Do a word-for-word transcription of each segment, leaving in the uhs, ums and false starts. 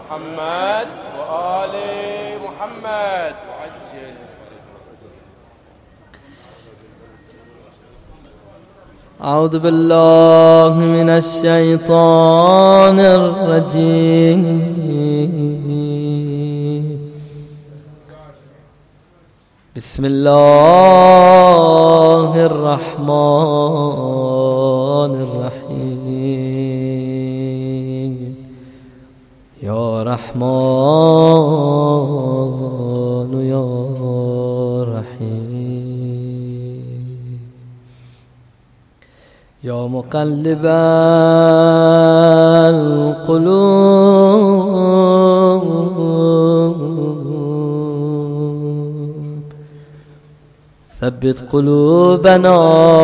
محمد وآل محمد وعجل. أعوذ بالله من الشيطان الرجيم. بسم الله الرحمن الرحيم. يا رحمن يا رحيم. يا مقلب القلوب ثبت قلوبنا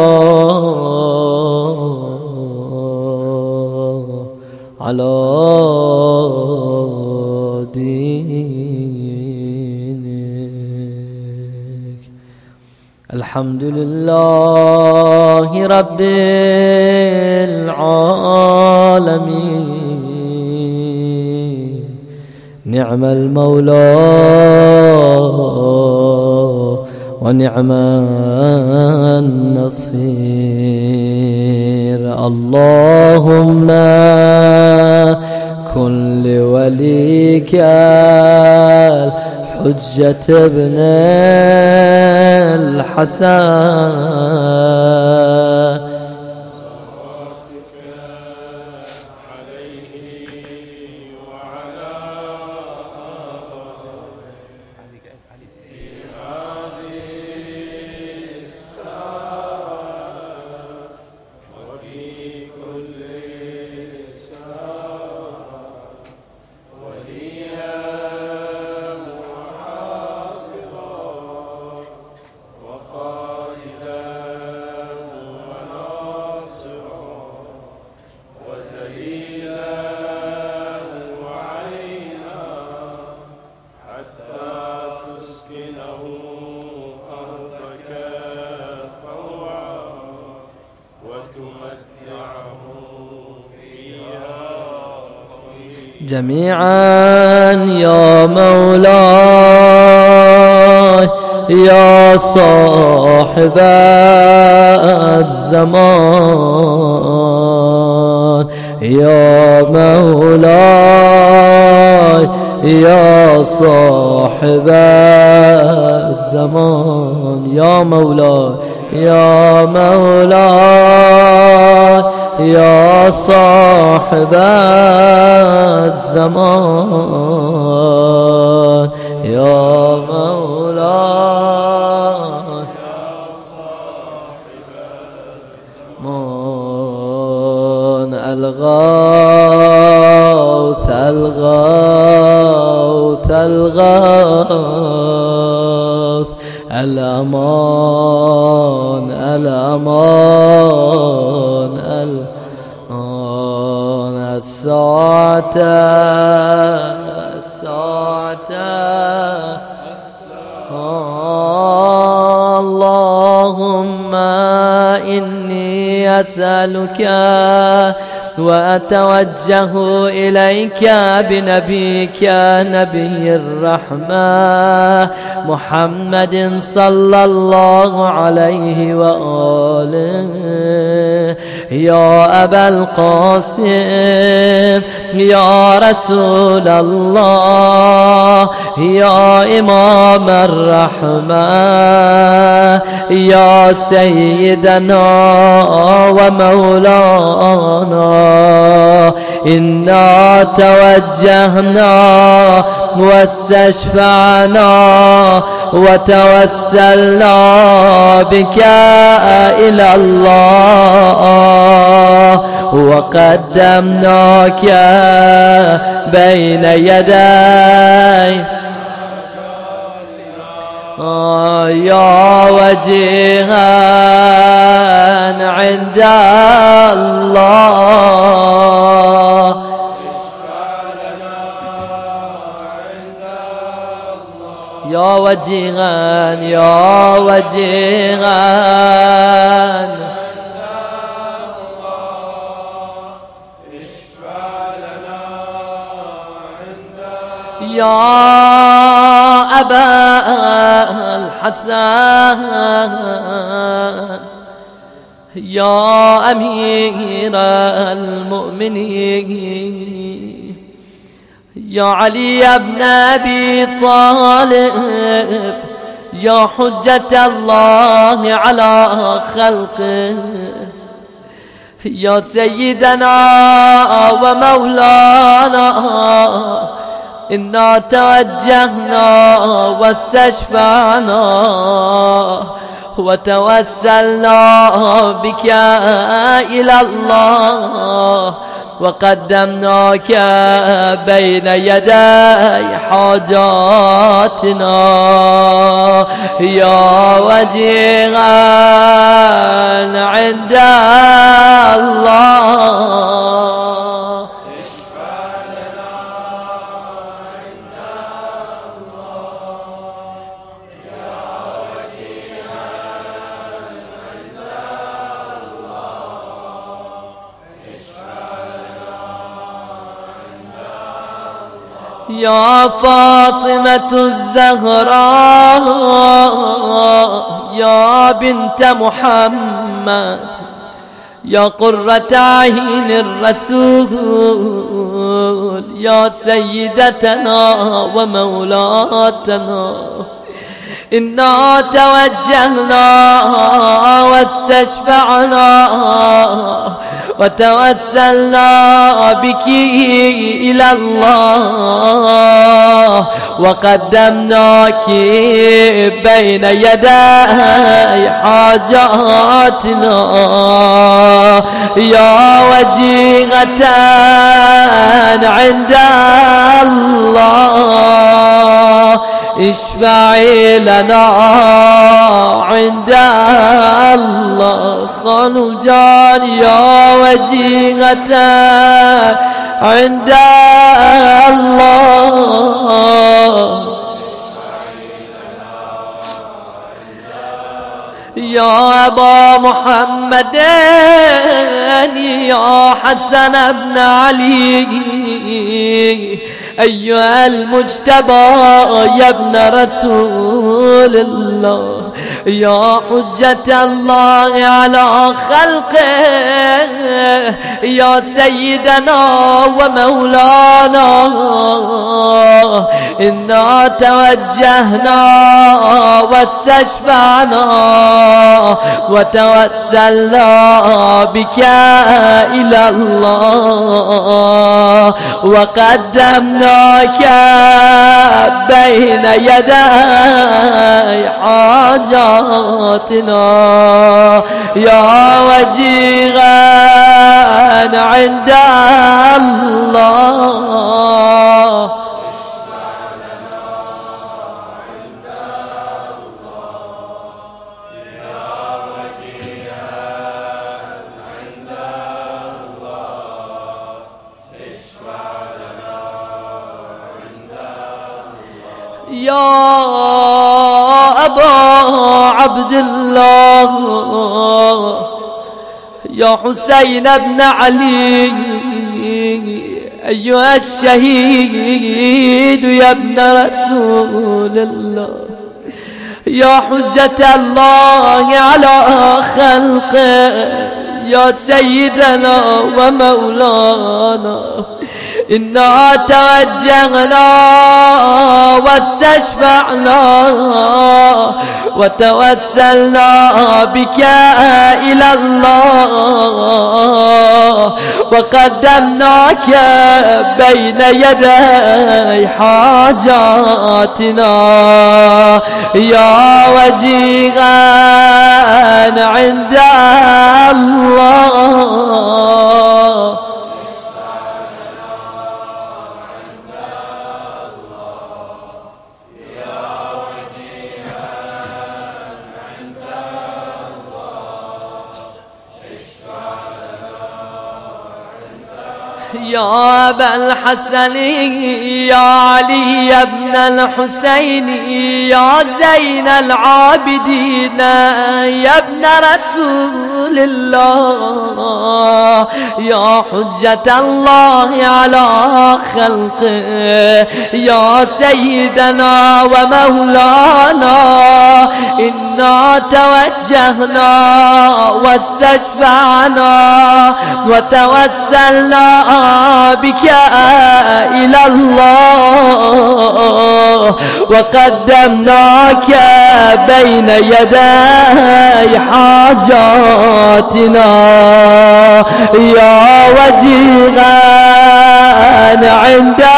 على دينك. الحمد لله رب العالمين. نعم المولى ونعم النصير. اللهم كن لوليك الحجة ابن الحسن جميعا. يا مولاي يا صاحب الزمان. يا مولاي يا صاحب الزمان. يا مولاي يا مولاي يا صاحب الزمان. يا مولاي يا صاحب الزمان. الغوث الغوث الغوث الأمان الأمان الأمان. الساعة الساعة اللهم إني أسألك وأتوجه إليك بنبيك نبي الرحمة محمد صلى الله عليه وآله. يا أبا القاسم يا رسول الله يا إمام الرحمة يا سيدنا ومولانا. إنا توجهنا واستشفعنا وتوسلنا بك إلى الله وقدمناك بين يدي يا وجيها عند الله. يا وجيها يا وجيها اشفع لنا عند يا أبا الحسن يا أمير المؤمنين يا علي بن أبي طالب يا حجة الله على خلقه يا سيدنا ومولانا إنا توجهنا واستشفعنا وتوسلنا بك إلى الله وقدمناك بين يدي حاجاتنا يا وجيها عند الله يا فاطمة الزهراء يا بنت محمد يا قرة عين الرسول يا سيدتنا ومولاتنا إنا توجهنا واستشفعنا وتوسلنا بك إلى الله وقدمناك بين يدي حاجاتنا يا وجيهة عند الله اشفعي لنا عند الله خانو جان يا وجيهة عند الله يا أبا محمد يا حسن بن علي أيها المجتبى يا ابن رسول الله يا حجة الله على خلقه يا سيدنا ومولانا إنا توجهنا واستشفعنا وتوسلنا بك إلى الله وقدمناك بين يدي حاجاتنا يا وجيها عند الله يا أبا عبد الله يا حسين بن علي أيها الشهيد يا ابن رسول الله يا حجة الله على خلقه يا سيدنا ومولانا إنا توجهنا واستشفعنا وتوسلنا بك إلى الله وقدمناك بين يدي حاجاتنا يا وجيها عند الله يا أبا الحسن يا علي بن الحسين يا زين العابدين يا ابن رسول رسول الله يا حجة الله على خلقه يا سيدنا ومولانا إنا توجهنا واستشفعنا وتوسلنا بك إلى الله وقدمناك بين يدي حاجاتنا يا وجيها عند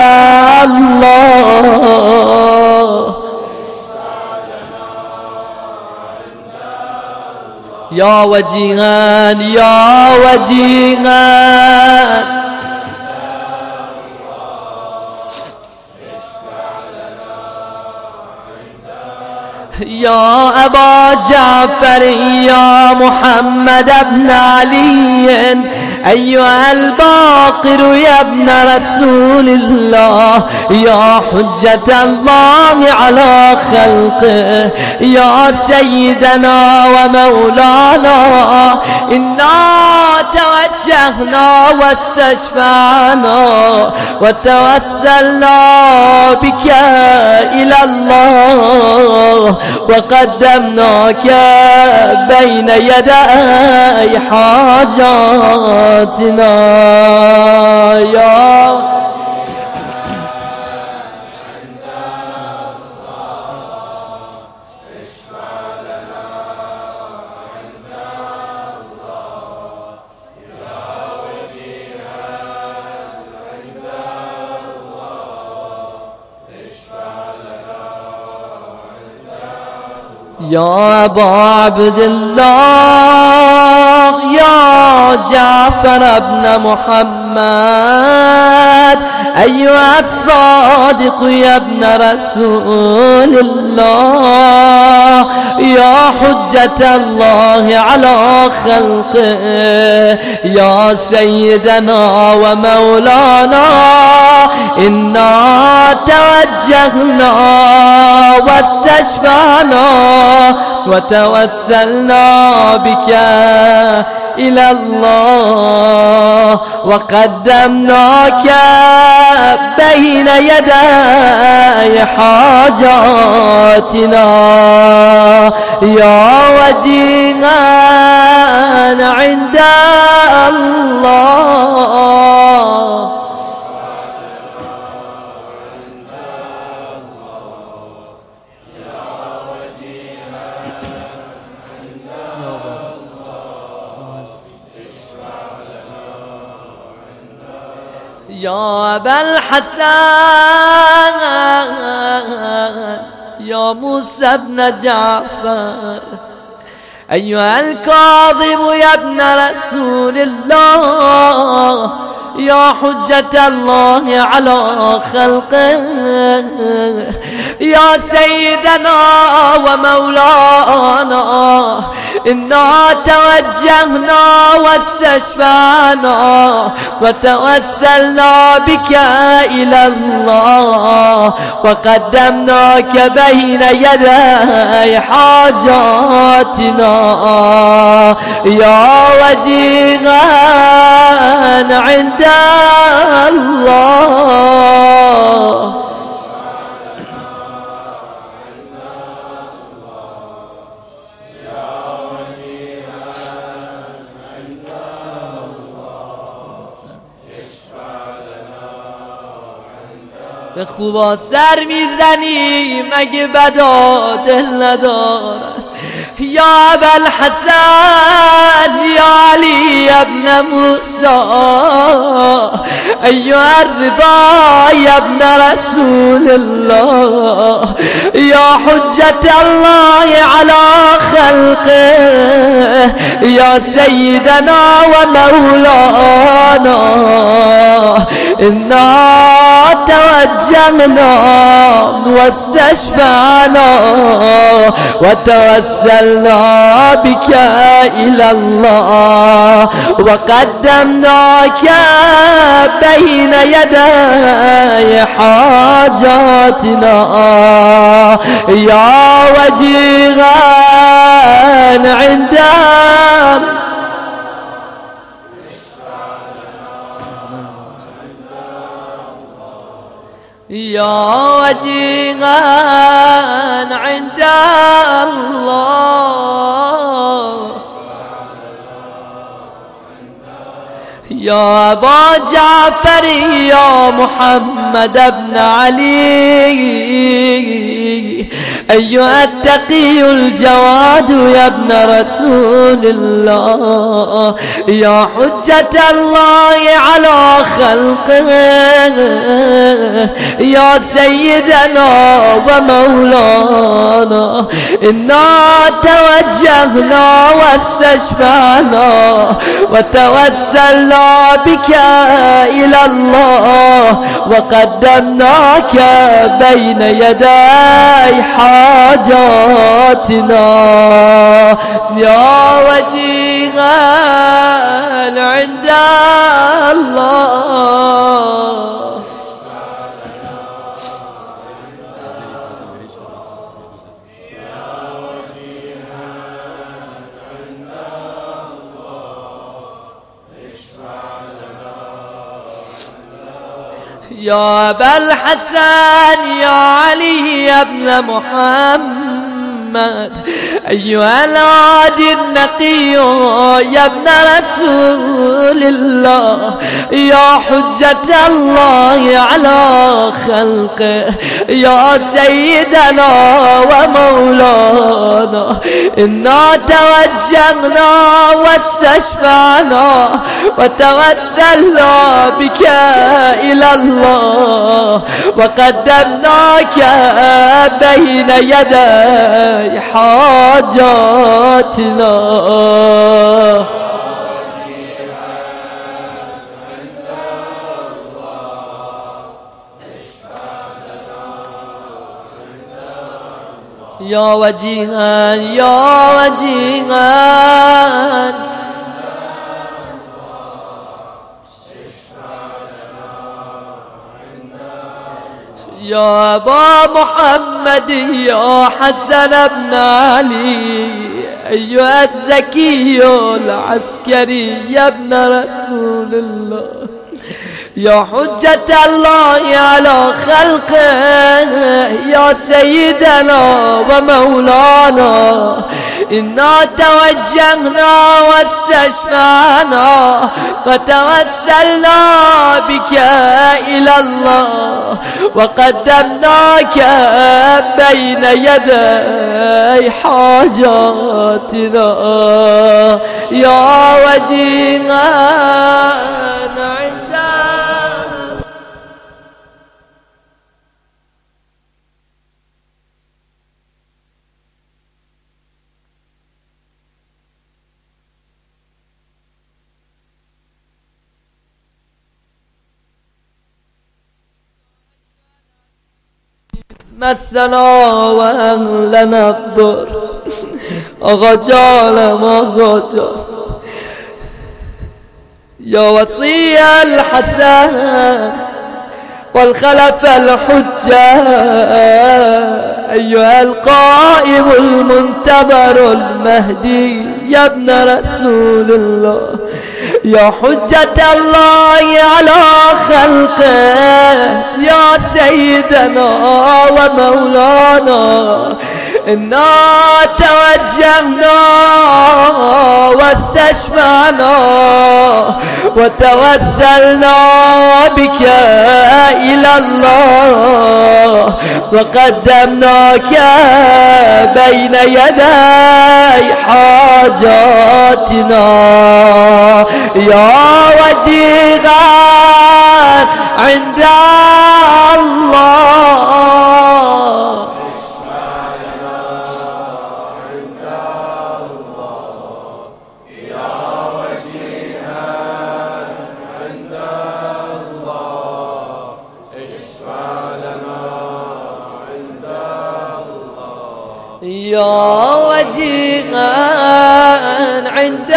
الله يا وجيها يا وجيها يا أبا جعفر يا محمد بن علي أيها الباقر يا ابن رسول الله يا حجة الله على خلقه يا سيدنا ومولانا إنا توجهنا واستشفعنا وتوسلنا بك إلى الله وقدمناك بين يدي حاجاتنا يا يا أبا عبد الله يا جعفر بن محمد أيها الصادق يا ابن رسول الله يا حجة الله على خلقه يا سيدنا ومولانا إنا توجهنا واستشفعنا وتوسلنا بك إلى الله وقدمناك بين يدي حاجاتنا يا وجيها عند الله يا أبا الحسن يا موسى بن جعفر أيها الكاظم يا ابن رسول الله يا حجة الله على خلقه يا سيدنا ومولانا إنا توجهنا واستشفعنا وتوسلنا بك إلى الله وقدمناك بين يدي حاجاتنا يا وجيها عند الله به خوبا سر میزنی مگه بدا دل ندارد یا ابوالحسن یا علی ابن موسی ایها الرضا یا ابن رسول الله یا حجت الله على خلقه یا سیدنا و مولانا انا توجهنا واستشفعنا وتوسلنا بك إلى الله وقدمناك بين يدي حاجاتنا يا وجيها عند يا وجيها عند الله يا أبا جعفر يا محمد بن علي أيها التقي الجواد يا ابن رسول الله يا حجة الله على خلقه يا سيدنا ومولانا إنا توجهنا واستشفعنا وتوسلنا بك إلى الله وقدمناك بين يدي حاجاتنا يا وجيها عند الله يا أبا الحسن يا علي يا ابن محمد أيها الهادي النقي يا ابن رسول الله يا حجة الله على خلقه يا سيدنا ومولانا إنا توجهنا واستشفعنا وتوسلنا بك إلى الله وقدمناك بين يدي حاجاتنا يا وجيها يا وجيها يا أبا محمد يا حسن بن علي أيها الزكي العسكري يا ابن رسول الله يا حجة الله على خلقه يا سيدنا ومولانا إنا توجهنا واستشفعنا وتوسلنا بك إلى الله وقدمناك بين يدي حاجاتنا يا وجيها عند مسنا وأهلنا الضر أغجال ما غجال يا وصي الحسن والخلف الحجة أيها القائم المنتظر المهدي يا ابن رسول الله يا حجة الله على خلقه يا سيدنا ومولانا إنا توجهنا واستشفعنا وتوسلنا بك إلى الله وقدمناك بين يدي حاجاتنا يا وجيها عند الله يا وجيها عند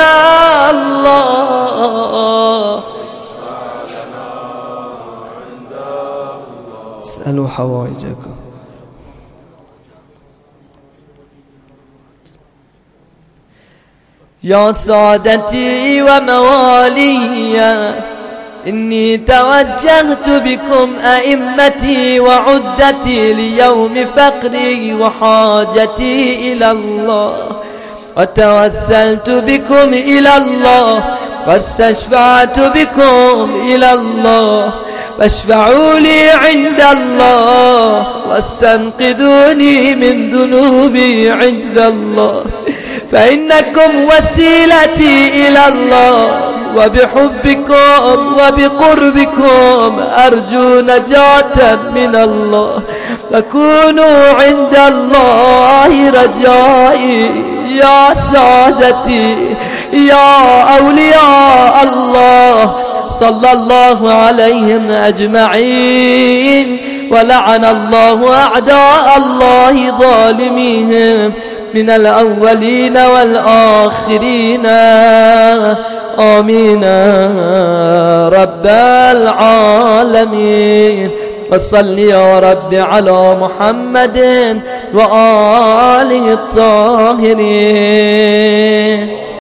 الله اسألوا حوائجكم يا سادتي وموالي إني توجهت بكم أئمتي وعدتي ليوم فقري وحاجتي إلى الله، وتوسلت بكم إلى الله واستشفعت بكم إلى الله، فاشفعوا لي عند الله واستنقذوني من ذنوبي عند الله، فإنكم وسيلتي إلى الله، وبحبكم وبقربكم أرجو نجاة من الله، فكونوا عند الله رجائي يا سادتي يا أولياء الله. صلى الله عليهم أجمعين، ولعن الله أعداء الله ظالميهم من الأولين والآخرين، آمين رب العالمين. وصل يا رب على محمد وآله الطاهرين.